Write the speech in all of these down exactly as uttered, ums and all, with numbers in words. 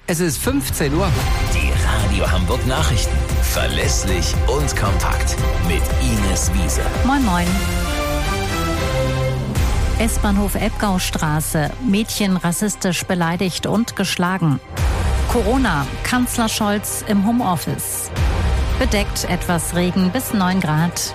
Es ist fünfzehn Uhr. Die Radio Hamburg Nachrichten. Verlässlich und kompakt. Mit Ines Wiese. Moin Moin. S-Bahnhof Elbgaustraße. Mädchen rassistisch beleidigt und geschlagen. Corona. Kanzler Scholz im Homeoffice. Bedeckt, etwas Regen bis neun Grad.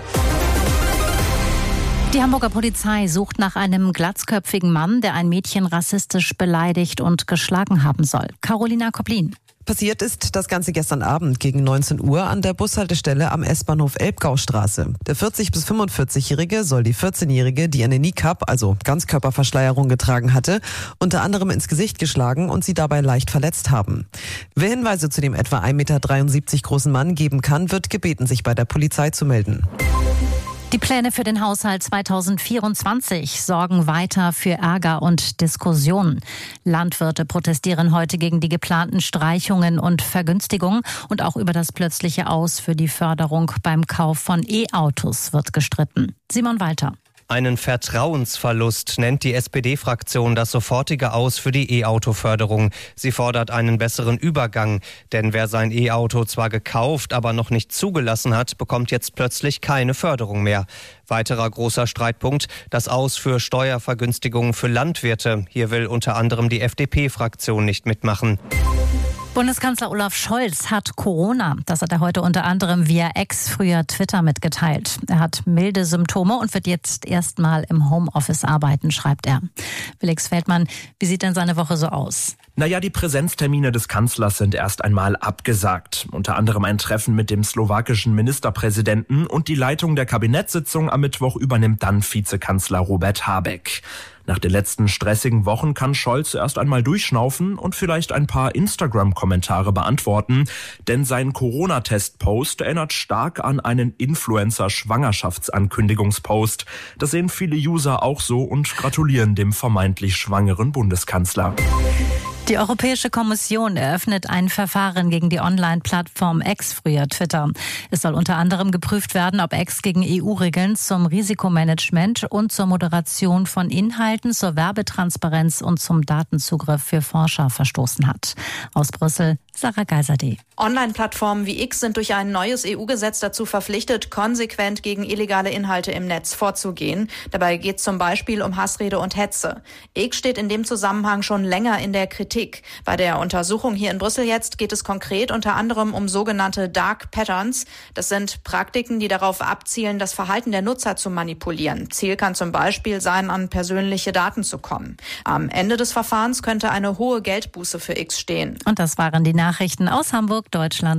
Die Hamburger Polizei sucht nach einem glatzköpfigen Mann, der ein Mädchen rassistisch beleidigt und geschlagen haben soll. Carolina Koplin. Passiert ist das Ganze gestern Abend gegen neunzehn Uhr an der Bushaltestelle am S-Bahnhof Elbgaustraße. Der vierzig- bis fünfundvierzig-Jährige soll die vierzehnjährige, die eine Niqab, also Ganzkörperverschleierung getragen hatte, unter anderem ins Gesicht geschlagen und sie dabei leicht verletzt haben. Wer Hinweise zu dem etwa ein Meter dreiundsiebzig großen Mann geben kann, wird gebeten, sich bei der Polizei zu melden. Die Pläne für den Haushalt zweitausendvierundzwanzig sorgen weiter für Ärger und Diskussionen. Landwirte protestieren heute gegen die geplanten Streichungen und Vergünstigungen und auch über das plötzliche Aus für die Förderung beim Kauf von E-Autos wird gestritten. Simon Walter. Einen Vertrauensverlust nennt die S P D-Fraktion das sofortige Aus für die E-Auto-Förderung. Sie fordert einen besseren Übergang, denn wer sein E-Auto zwar gekauft, aber noch nicht zugelassen hat, bekommt jetzt plötzlich keine Förderung mehr. Weiterer großer Streitpunkt, das Aus für Steuervergünstigungen für Landwirte. Hier will unter anderem die F D P-Fraktion nicht mitmachen. Bundeskanzler Olaf Scholz hat Corona. Das hat er heute unter anderem via X, früher Twitter, mitgeteilt. Er hat milde Symptome und wird jetzt erstmal im Homeoffice arbeiten, schreibt er. Felix Feldmann, wie sieht denn seine Woche so aus? Naja, die Präsenztermine des Kanzlers sind erst einmal abgesagt. Unter anderem ein Treffen mit dem slowakischen Ministerpräsidenten und die Leitung der Kabinettssitzung am Mittwoch übernimmt dann Vizekanzler Robert Habeck. Nach den letzten stressigen Wochen kann Scholz erst einmal durchschnaufen und vielleicht ein paar Instagram-Kommentare beantworten, denn sein Corona-Test-Post erinnert stark an einen Influencer-Schwangerschaftsankündigungspost. Das sehen viele User auch so und gratulieren dem vermeintlich schwangeren Bundeskanzler. Die Europäische Kommission eröffnet ein Verfahren gegen die Online-Plattform X, früher Twitter. Es soll unter anderem geprüft werden, ob X gegen E U-Regeln zum Risikomanagement und zur Moderation von Inhalten, zur Werbetransparenz und zum Datenzugriff für Forscher verstoßen hat. Aus Brüssel, Sarah Geiserde. Online-Plattformen wie X sind durch ein neues E U-Gesetz dazu verpflichtet, konsequent gegen illegale Inhalte im Netz vorzugehen. Dabei geht es zum Beispiel um Hassrede und Hetze. X steht in dem Zusammenhang schon länger in der Kritik. Bei der Untersuchung hier in Brüssel jetzt geht es konkret unter anderem um sogenannte Dark Patterns. Das sind Praktiken, die darauf abzielen, das Verhalten der Nutzer zu manipulieren. Ziel kann zum Beispiel sein, an persönliche Daten zu kommen. Am Ende des Verfahrens könnte eine hohe Geldbuße für X stehen. Und das waren die Nachrichten aus Hamburg, Deutschland.